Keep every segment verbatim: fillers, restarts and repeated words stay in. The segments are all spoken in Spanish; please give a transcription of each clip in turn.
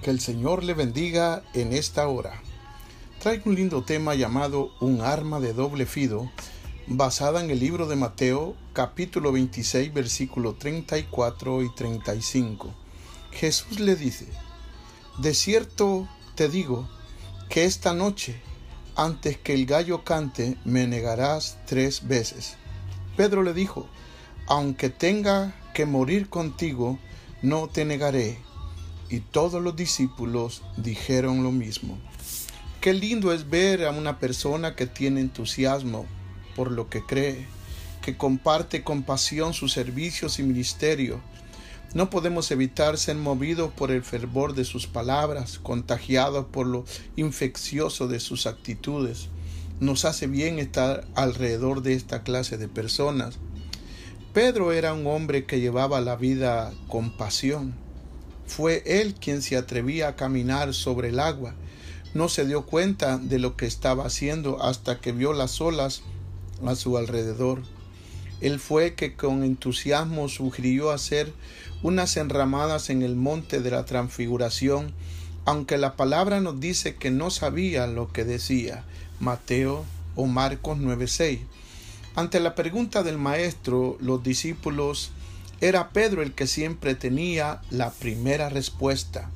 Que el Señor le bendiga en esta hora. Traigo un lindo tema llamado Un arma de doble filo, basada en el libro de Mateo, capítulo veintiséis, versículos treinta y cuatro y treinta y cinco. Jesús le dice: de cierto te digo que esta noche, antes que el gallo cante, me negarás tres veces. Pedro le dijo: aunque tenga que morir contigo, no te negaré. Y todos los discípulos dijeron lo mismo. Qué lindo es ver a una persona que tiene entusiasmo por lo que cree, que comparte con pasión sus servicios y ministerio. No podemos evitar ser movidos por el fervor de sus palabras, contagiados por lo infeccioso de sus actitudes. Nos hace bien estar alrededor de esta clase de personas. Pedro era un hombre que llevaba la vida con pasión. Fue él quien se atrevía a caminar sobre el agua. No se dio cuenta de lo que estaba haciendo hasta que vio las olas a su alrededor. Él fue que con entusiasmo sugirió hacer unas enramadas en el monte de la Transfiguración, aunque la palabra nos dice que no sabía lo que decía. Mateo o Marcos nueve seis. Ante la pregunta del maestro, los discípulos, era Pedro el que siempre tenía la primera respuesta.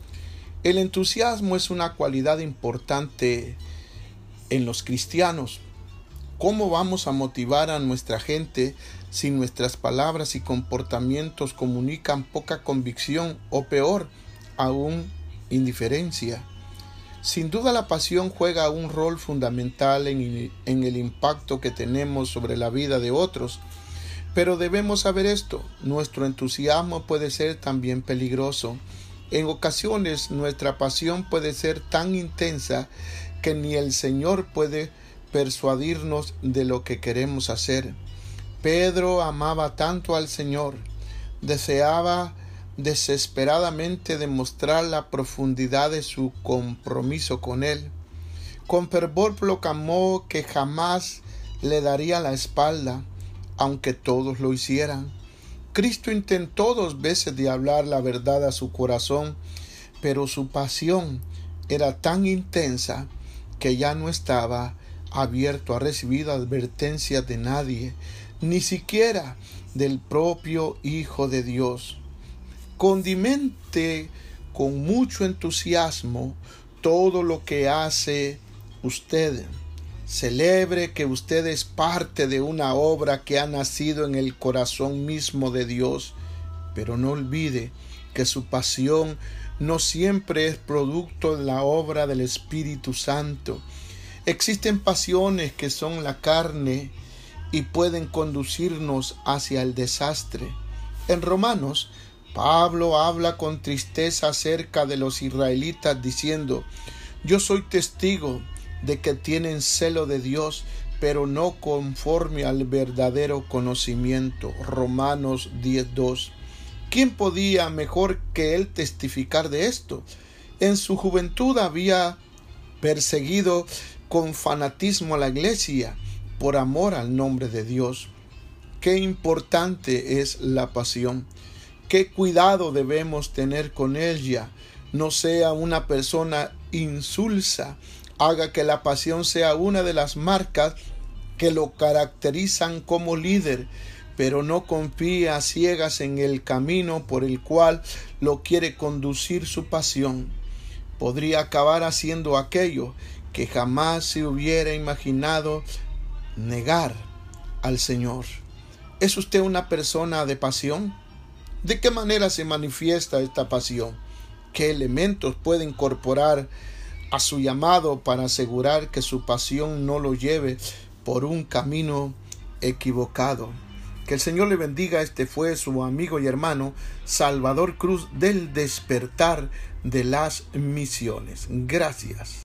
El entusiasmo es una cualidad importante en los cristianos. ¿Cómo vamos a motivar a nuestra gente si nuestras palabras y comportamientos comunican poca convicción o, peor aún, indiferencia? Sin duda la pasión juega un rol fundamental en, en el impacto que tenemos sobre la vida de otros. Pero debemos saber esto: nuestro entusiasmo puede ser también peligroso. En ocasiones nuestra pasión puede ser tan intensa que ni el Señor puede persuadirnos de lo que queremos hacer. Pedro amaba tanto al Señor, deseaba desesperadamente demostrar la profundidad de su compromiso con Él. Con fervor proclamó que jamás le daría la espalda, aunque todos lo hicieran. Cristo intentó dos veces de hablar la verdad a su corazón, pero su pasión era tan intensa que ya no estaba abierto a recibir advertencias de nadie, ni siquiera del propio Hijo de Dios. Condimente con mucho entusiasmo todo lo que hace usted. Celebre que usted es parte de una obra que ha nacido en el corazón mismo de Dios, pero no olvide que su pasión no siempre es producto de la obra del Espíritu Santo. Existen pasiones que son la carne y pueden conducirnos hacia el desastre. En Romanos, Pablo habla con tristeza acerca de los israelitas diciendo: yo soy testigo de que tienen celo de Dios, pero no conforme al verdadero conocimiento. Romanos diez dos. ¿Quién podía mejor que él testificar de esto? En su juventud había perseguido con fanatismo a la iglesia por amor al nombre de Dios. Qué importante es la pasión. Qué cuidado debemos tener con ella. No sea una persona insulsa. Haga que la pasión sea una de las marcas que lo caracterizan como líder, pero no confíe a ciegas en el camino por el cual lo quiere conducir su pasión. Podría acabar haciendo aquello que jamás se hubiera imaginado: negar al Señor. ¿Es usted una persona de pasión? ¿De qué manera se manifiesta esta pasión? ¿Qué elementos puede incorporar a su llamado para asegurar que su pasión no lo lleve por un camino equivocado? Que el Señor le bendiga. Este fue su amigo y hermano Salvador Cruz del Despertar de las Misiones. Gracias.